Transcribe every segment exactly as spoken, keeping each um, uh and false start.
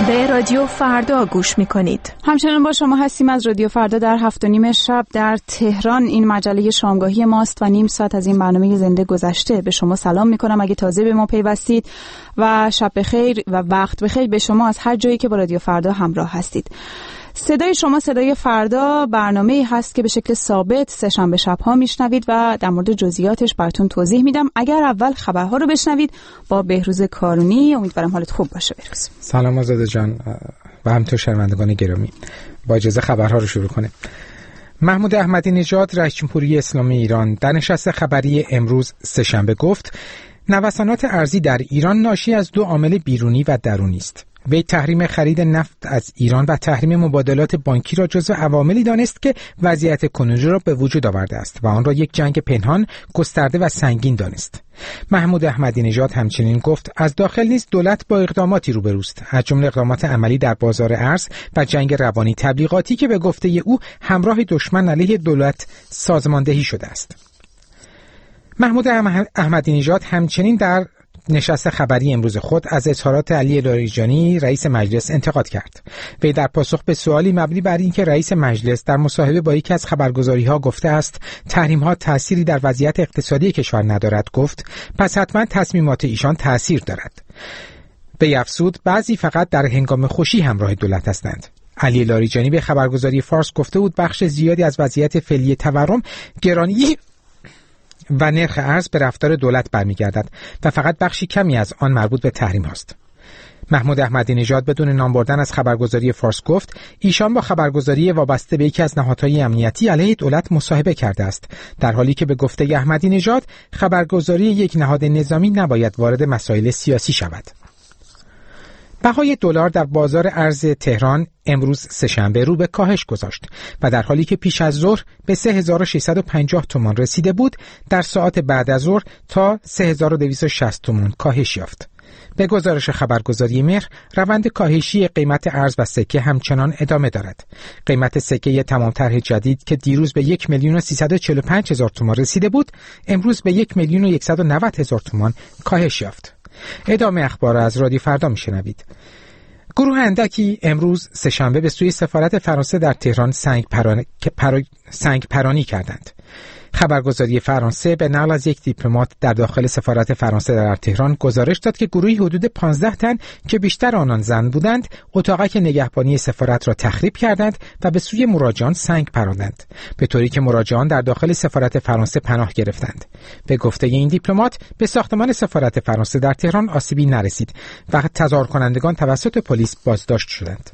به رادیو فردا گوش میکنید. همچنان با شما هستیم از رادیو فردا در هفت و نیم شب در تهران. این مجله شامگاهی ماست و نیم ساعت از این برنامه زنده گذشته. به شما سلام میکنم اگه تازه به ما پیوستید و شب بخیر و وقت بخیر به شما از هر جایی که با رادیو فردا همراه هستید. صدای شما صدای فردا برنامه‌ای هست که به شکل ثابت سه شنبه شب‌ها میشنوید و در مورد جزئیاتش براتون توضیح میدم. اگر اول خبرها رو بشنوید با بهروز کارونی. امیدوارم حالت خوب باشه بهروز. سلام آزاده جان و همینطور شنوندگان گرامی. با اجازه خبرها رو شروع کنیم. محمود احمدی نژاد رئیس جمهوری اسلامی ایران در نشست خبری امروز سه‌شنبه گفت نوسانات ارزی در ایران ناشی از دو عامل بیرونی و درونی است. وی تحریم خرید نفت از ایران و تحریم مبادلات بانکی را جزو عواملی دانست که وضعیت کنونی را به وجود آورده است و آن را یک جنگ پنهان، گسترده و سنگین دانست. محمود احمدی نژاد همچنین گفت از داخل نیز دولت با اقداماتی روبروست، از جمله اقدامات عملی در بازار ارز و جنگ روانی تبلیغاتی که به گفته او همراه دشمن علیه دولت سازماندهی شده است. محمود احمدی نژاد همچنین در نشست خبری امروز خود از اظهارات علی لاریجانی رئیس مجلس انتقاد کرد. وی در پاسخ به سوالی مبنی بر اینکه رئیس مجلس در مصاحبه با یکی از خبرگزاری‌ها گفته است تحریم‌ها تأثیری در وضعیت اقتصادی کشور ندارد گفت پس حتما تصمیمات ایشان تأثیر دارد. وی افزود بعضی فقط در هنگام خوشی همراه دولت هستند. علی لاریجانی به خبرگزاری فارس گفته بود بخش زیادی از وضعیت فعلی تورم گرانی و نرخ ارز به رفتار دولت برمیگردد و فقط بخشی کمی از آن مربوط به تحریم است. محمود احمدی نژاد بدون نام بردن از خبرگزاری فارس گفت ایشان با خبرگزاری وابسته به یکی از نهادهای امنیتی علیه دولت مصاحبه کرده است، در حالی که به گفته احمدی نژاد خبرگزاری یک نهاد نظامی نباید وارد مسائل سیاسی شود. بهای دلار در بازار ارز تهران امروز سه‌شنبه رو به کاهش گذاشت و در حالی که پیش از ظهر به سه هزار و ششصد و پنجاه تومان رسیده بود در ساعات بعد از ظهر تا سه هزار و دویست و شصت تومان کاهش یافت. به گزارش خبرگزاری مهر روند کاهشی قیمت ارز و سکه همچنان ادامه دارد. قیمت سکه تمام طرح جدید که دیروز به یک میلیون و سیصد و چهل و پنج هزار تومان رسیده بود امروز به یک میلیون و صد و نود هزار تومان کاهش یافت. ادامه اخبار از رادیو فردا میشنوید. گروه اندکی امروز سه‌شنبه به سوی سفارت فرانسه در تهران سنگ پرانی, پرا... سنگ پرانی کردند. خبرگزاری فرانسه به نقل از یک دیپلمات در داخل سفارت فرانسه در تهران گزارش داد که گروهی حدود پانزده تن که بیشتر آنان زن بودند، اتاقک نگهبانی سفارت را تخریب کردند و به سوی مراجعان سنگ پراندند، به طوری که مراجعان در داخل سفارت فرانسه پناه گرفتند. به گفته این دیپلمات، به ساختمان سفارت فرانسه در تهران آسیبی نرسید و تظاهر کنندگان توسط پلیس بازداشت شدند.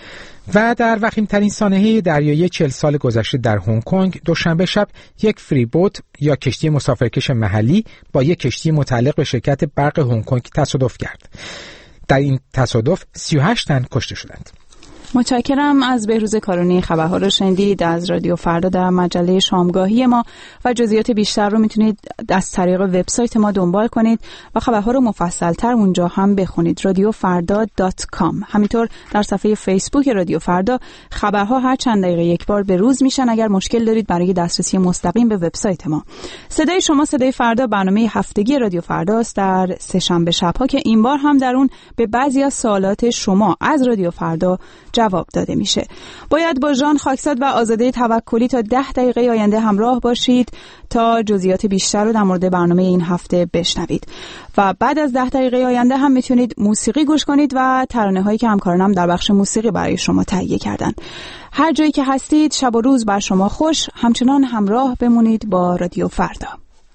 و در وخیم‌ترین سانحه دریایی چهل سال گذشته در هنگ کنگ دوشنبه شب یک فری بوت یا کشتی مسافرکش محلی با یک کشتی متعلق به شرکت برق هنگ کنگ تصادف کرد. در این تصادف سی و هشت تن کشته شدند. متشکرم. از بهروز کارونی خبرها رو شنیدید از رادیو فردا در مجله شامگاهی ما و جزئیات بیشتر رو میتونید از طریق وبسایت ما دنبال کنید و خبرها رو مفصل‌تر اونجا هم بخونید رادیو فردا دات کام. همینطور در صفحه فیسبوک رادیو فردا خبرها هر چند دقیقه یک بار به روز میشن. اگر مشکل دارید برای دسترسی مستقیم به وبسایت ما. صدای شما صدای فردا برنامه هفتگی رادیو فردا است در سه شنبه شب‌ها که این بار هم در اون به بعضی از سوالات شما از رادیو فردا جواب داده میشه. باید با ژان خاکساد و آزاده توکلی تا ده دقیقه آینده همراه باشید تا جزئیات بیشتر رو در مورد برنامه این هفته بشنوید و بعد از ده دقیقه آینده هم میتونید موسیقی گوش کنید و ترانه هایی که همکارانم در بخش موسیقی برای شما تهیه کردن. هر جایی که هستید شب و روز بر شما خوش. همچنان همراه بمونید با رادیو فردا.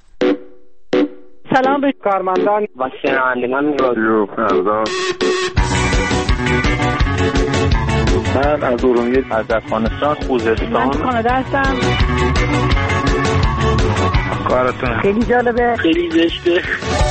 سلام به کارمندان و شنوندگان رادیو فردا. من از ارومیه، از افغانستان، خوزستان، من کانادا هستم. کارتون خیلی جالبه، خیلی زشته.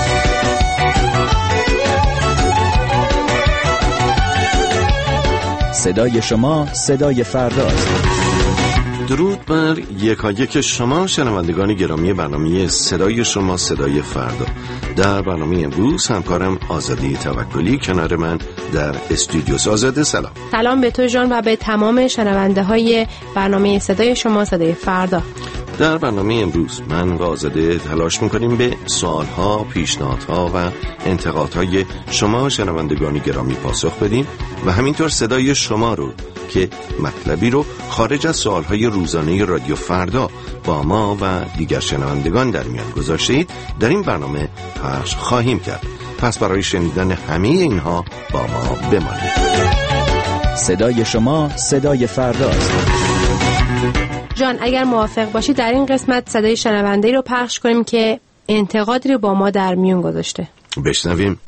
صدای شما صدای فرداست. درود بر یکایک شما شنوندگان گرامی برنامه صدای شما صدای فردا. در برنامه امروز همکارم آزاده توکلی کنار من در استودیو. آزاده سلام. سلام به تو جان و به تمام شنونده های برنامه صدای شما صدای فردا. در برنامه امروز من و آزاده تلاش میکنیم به سوالها، پیشنهادها و انتقادهای شما شنوندگان گرامی پاسخ بدیم و همینطور صدای شما رو که مطلبی رو خارج از سوالهای روزانه رادیو فردا با ما و دیگر شنوندگان در میان گذاشتید در این برنامه پخش خواهیم کرد. پس برای شنیدن همه اینها با ما بمانید. صدای شما صدای فرداست. جان اگر موافق باشی در این قسمت صدای شنونده‌ای رو پخش کنیم که انتقادی رو با ما در میون گذاشته. بشنویم.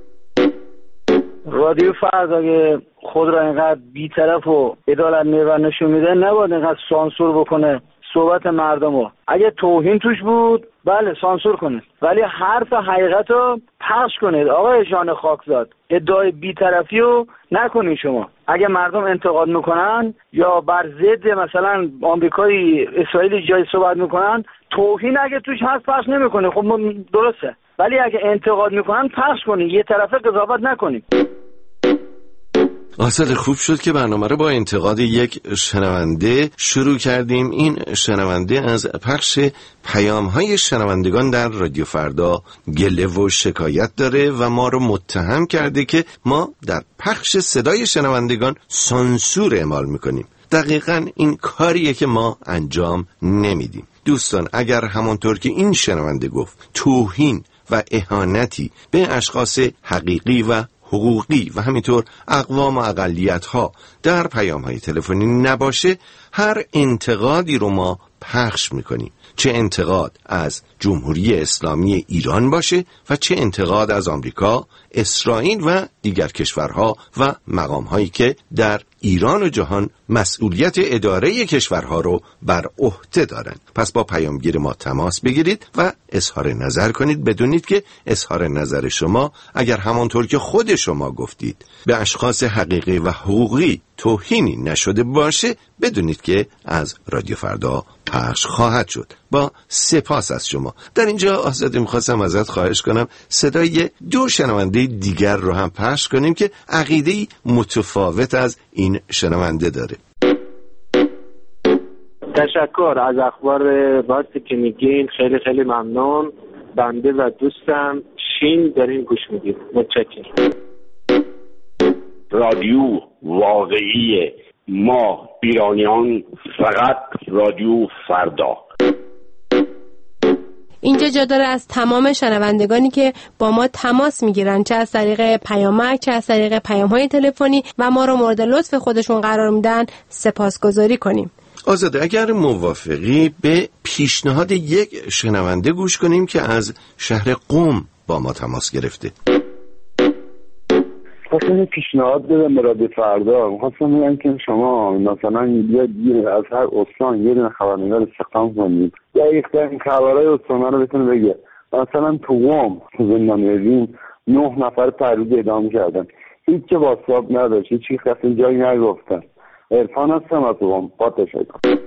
رادیو فردا اگه خود را اینقدر بی‌طرف و عدالت محور نشون میده نباید اینقدر سانسور بکنه صحبت مردم رو. اگه توهین توش بود بله سانسور کنید، ولی حرف حقیقت رو پخش کنید. آقای جان خاکزاد ادعای بی‌طرفی رو نکنید. شما اگه مردم انتقاد میکنن یا بر ضد مثلا آمریکایی اسرائیلی جای صحبت میکنن، توهین اگه توش هست پخش نمیکنه، خب درسته، ولی اگه انتقاد میکنن پخش کنید، یه طرفه قضاوت نکنید. آسد خوب شد که برنامه رو با انتقاد یک شنونده شروع کردیم. این شنونده از پخش پیام‌های شنوندگان در رادیو فردا گله و شکایت داره و ما رو متهم کرده که ما در پخش صدای شنوندگان سانسور اعمال میکنیم. دقیقاً این کاریه که ما انجام نمیدیم. دوستان اگر همانطور که این شنونده گفت توهین و اهانتی به اشخاص حقیقی و حقوقی و همینطور اقوام و اقلیت‌ها در پیام‌های تلفنی نباشه، هر انتقادی رو ما پخش می‌کنیم، چه انتقاد از جمهوری اسلامی ایران باشه و چه انتقاد از آمریکا، اسرائیل و دیگر کشورها و مقام‌هایی که در ایران و جهان مسئولیت اداره کشورها رو بر عهده دارند. پس با پیامگیر ما تماس بگیرید و اظهار نظر کنید. بدونید که اظهار نظر شما اگر همانطور که خود شما گفتید به اشخاص حقیقی و حقوقی توهینی نشده باشه، بدونید که از رادیو فردا پخش خواهد شد. با سپاس از شما. در اینجا آزاده میخواستم ازت خواهش کنم صدای دو شنونده دیگر رو هم پخش کنیم که عقیده‌ای متفاوت از این شنونده داره. تشکر از اخبار راستی که میگین، خیلی خیلی ممنون. بنده و دوستم شین دارین گوش میدید. متشکرم. رادیو واقعی ما ایرانیان، فقط رادیو فردا. اینجا جا داره از تمام شنوندگانی که با ما تماس میگیرن، چه از طریق پیامک چه از طریق پیام‌های تلفنی و ما رو مورد لطف خودشون قرار میدن، سپاسگزاری کنیم. آزاده اگر موافقی به پیشنهاد یک شنونده گوش کنیم که از شهر قم با ما تماس گرفته. خواستم پیشنهاد بدم به رادیو فردا. خواستم بگم که شما مثلا بیاید از هر استان یه دونه خبرنگار استخدام کنید، دقیق‌ترین خبرهای استان رو بتونه بگه. مثلا تو قم تو زندانیازی نه نفر پروز اعدام کردن، هیچ که واسطاب نداشت، هیچ چیز کسی جایی نگفتن. عرفان هستم از قم. با تشکر.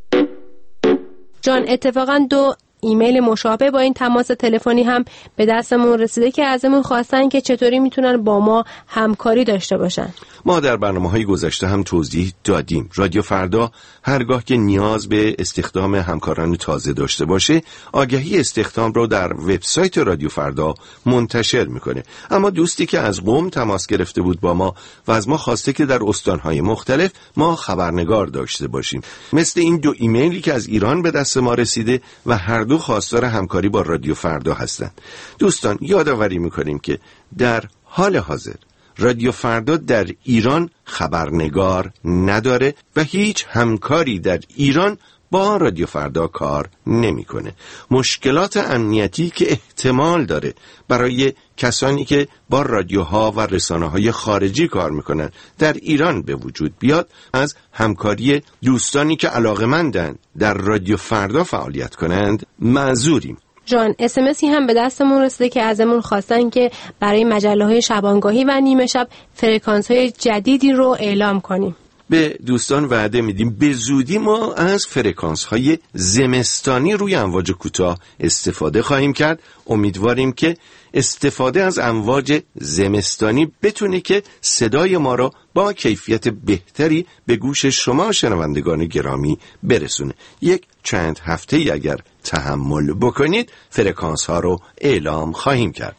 جان اتفاقا دو ایمیل مشابه با این تماس تلفنی هم به دستمون رسیده که ازمون خواستن که چطوری میتونن با ما همکاری داشته باشن. ما در برنامه‌های گذشته هم توضیح دادیم رادیو فردا هرگاه که نیاز به استخدام همکاران تازه داشته باشه، آگهی استخدام رو در وبسایت رادیو فردا منتشر میکنه. اما دوستی که از قم تماس گرفته بود با ما و از ما خواسته که در استانهای مختلف ما خبرنگار داشته باشیم، مثل این دو ایمیلی که از ایران به دست ما رسیده و هر دو خواستار همکاری با رادیو فردا هستند. دوستان یادآوری میکنیم که در حال حاضر رادیو فردا در ایران خبرنگار نداره و هیچ همکاری در ایران با رادیو فردا کار نمیکنه. مشکلات امنیتی که احتمال داره برای کسانی که با رادیوها و رسانه‌های خارجی کار میکنن در ایران به وجود بیاد، از همکاری دوستانی که علاقه‌مندن در رادیو فردا فعالیت کنند معذوریم. جان اس ام اسی هم به دستمون رسیده که ازمون خواستن که برای مجله‌های شبانگاهی و نیمه شب فرکانس‌های جدیدی رو اعلام کنیم. به دوستان وعده میدیم به زودی ما از فرکانس های زمستانی روی امواج کوتاه استفاده خواهیم کرد. امیدواریم که استفاده از امواج زمستانی بتونه که صدای ما را با کیفیت بهتری به گوش شما شنوندگان گرامی برسونه. یک چند هفته اگر تحمل بکنید فرکانس ها رو اعلام خواهیم کرد.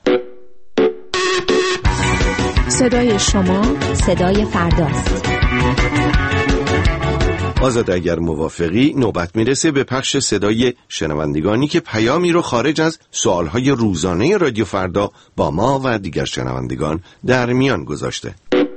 صدای شما صدای فرداست. آزاد اگر موافقی نوبت میرسه به پخش صدای شنوندگانی که پیامی رو خارج از سوالهای روزانه رادیو فردا با ما و دیگر شنوندگان در میان گذاشته.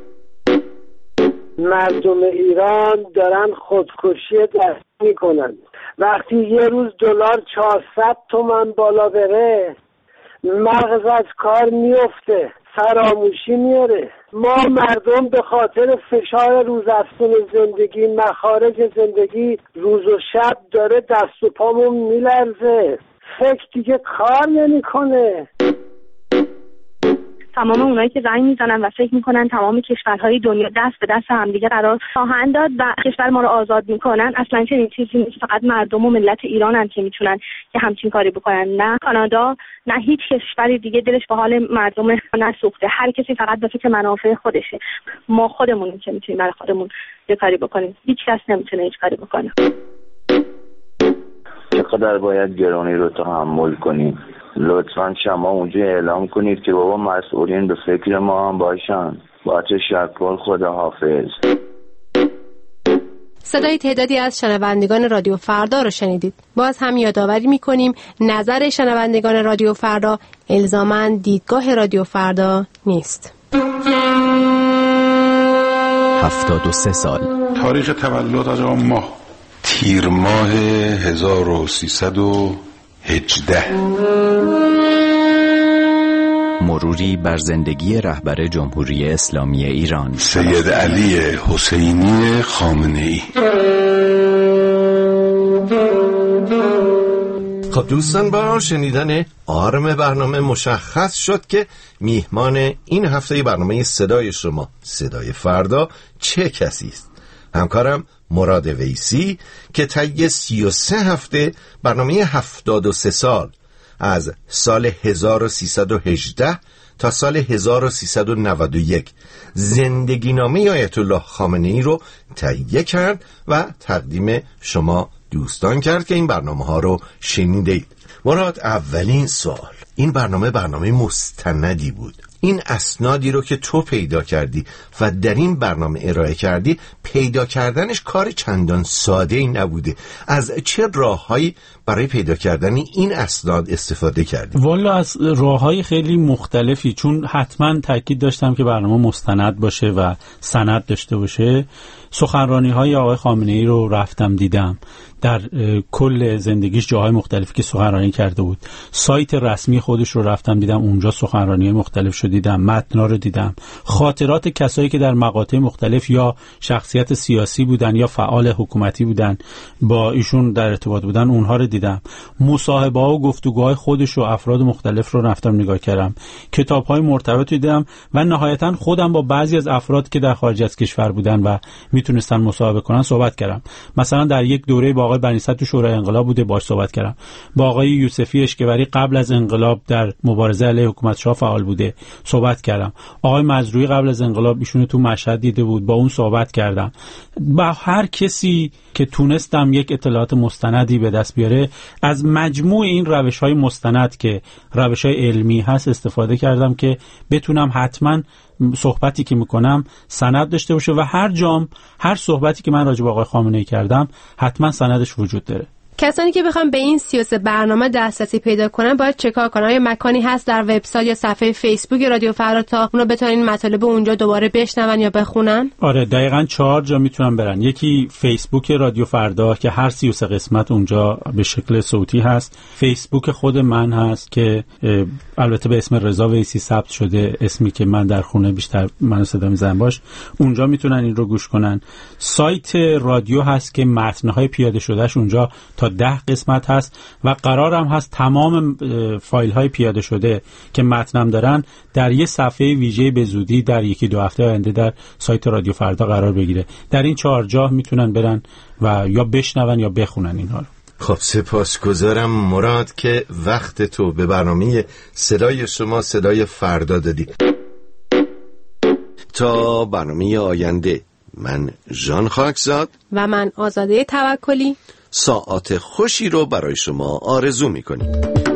مردم ایران دارن خودکشی دست میکنن. وقتی یه روز دلار چهارصد تومن بالا بره مغز از کار میفته، فراموشی میاره. ما مردم به خاطر فشار روزافزون زندگی، مخارج زندگی روز و شب داره دست و پامون میلرزه، فکر دیگه کار نمیکنه. تمام اونایی که زنگ میزنن و فکر میکنن تمام کشورهای دنیا دست به دست همدیگه قرار خواهند داد و کشور ما رو آزاد میکنن، اصلا چنین چیزی نیست. فقط مردم و ملت ایرانن که میتونن که همچین کاری بکنن، نه کانادا نه هیچ کشوری دیگه دلش به حال مردم نسوخته. هر کسی فقط به فکر منافع خودشه. ما خودمونیم که میتونیم برای خودمون یه کاری بکنیم، هیچ کس نمیتونه هیچ کاری بکنه. چقدر باید گرانی رو تحمل کنیم؟ لطفاً شما اونجا اعلام کنید که بابا مسئولین به فکر ما هم باشن. با تشکر، خدا حافظ. صدای تعدادی از شنوندگان رادیو فردا رو شنیدید. باز هم یادآوری می‌کنیم نظر شنوندگان رادیو فردا الزاماً دیدگاه رادیو فردا نیست. هفتاد و سه سال تاریخ تولد از آن ماه تیر ماه هزار و سیصد و هجده. مروری بر زندگی رهبر جمهوری اسلامی ایران سید علی حسینی خامنه‌ای. خب دوستان، با شنیدن آرم برنامه مشخص شد که میهمان این هفته برنامه صدای شما صدای فردا چه کسی است. همکارم مراد ویسی که طی سی و سه هفته برنامه هفتاد و سه سال از سال هزار و سیصد و هجده تا سال هزار و سیصد و نود و یک زندگی نامه آیت الله خامنه‌ای رو تهیه کرد و تقدیم شما دوستان کرد که این برنامه ها رو شنیدید. مراد، اولین سوال، این برنامه برنامه مستندی بود. این اسنادی رو که تو پیدا کردی و در این برنامه ارائه کردی، پیدا کردنش کار چندان ساده ای نبوده. از چه راههایی برای پیدا کردن این اسناد استفاده کردی؟ والا از راههای خیلی مختلفی، چون حتما تاکید داشتم که برنامه مستند باشه و سند داشته باشه. سخنرانی های آقای خامنه‌ای رو رفتم دیدم، در کل زندگیش جاهای مختلفی که سخنرانی کرده بود. سایت رسمی خودش رو رفتم دیدم، اونجا سخنرانی مختلف شو دیدم، متنا رو دیدم، خاطرات کسایی که در مقاطع مختلف یا شخصیت سیاسی بودن یا فعال حکومتی بودن با ایشون در ارتباط بودن، اونها رو دیدم. مصاحبه ها و گفتگوهای خودش و افراد مختلف رو رفتم نگاه کردم، کتاب های مرتبط دیدم و نهایتا خودم با بعضی از افراد که در خارج از کشور بودن و میتونستن مصاحبه کنن صحبت کردم. مثلا در یک دوره با آقای بنی صدر تو شورای انقلاب بوده، باهاش صحبت کردم. با آقای یوسفی اشکبری قبل از انقلاب در مبارزه علیه حکومت شاه فعال بوده، صحبت کردم. آقای مزروعی قبل از انقلاب ایشونو تو مشهد دیده بود، با اون صحبت کردم. با هر کسی که تونستم یک اطلاعات مستندی به دست بیاره از مجموع این روش‌های مستند که روش‌های علمی هست استفاده کردم که بتونم حتما صحبتی که میکنم سند داشته باشه و هر جام هر صحبتی که من راجع به آقای خامنه‌ای کردم حتما سندش وجود داره. کسانی که بخوام به این سی و سه برنامه دسترسی پیدا کنن باید چیکار کنن؟ آیا مکانی هست در وبسایت یا صفحه فیسبوک رادیو فردا تا اونو بتونن مطالب اونجا دوباره بشنون یا بخونن؟ آره دقیقاً چهار جا میتونن برن. یکی فیسبوک رادیو فردا که هر سی و سه قسمت اونجا به شکل صوتی هست، فیسبوک خود من هست که البته به اسم رضا ویسی ثبت شده، اسمی که من در خونه بیشتر منو صدا میزنم باش، اونجا میتونن این رو گوش کنن. سایت رادیو هست که متن‌های پیاده شدهش اونجا تا تا ده قسمت هست و قرارم هست تمام فایل های پیاده شده که متنم دارن در یه صفحه ویژه به زودی در یکی دو هفته آینده در سایت رادیو فردا قرار بگیره. در این چهار جا میتونن برن و یا بشنون یا بخونن اینها رو. خب سپاسگزارم مراد که وقت تو به برنامه صدای شما صدای فردا دادی. تا برنامه آینده، من ژان خاکزاد و من آزاده توکلی ساعات خوشی رو برای شما آرزو می‌کنیم.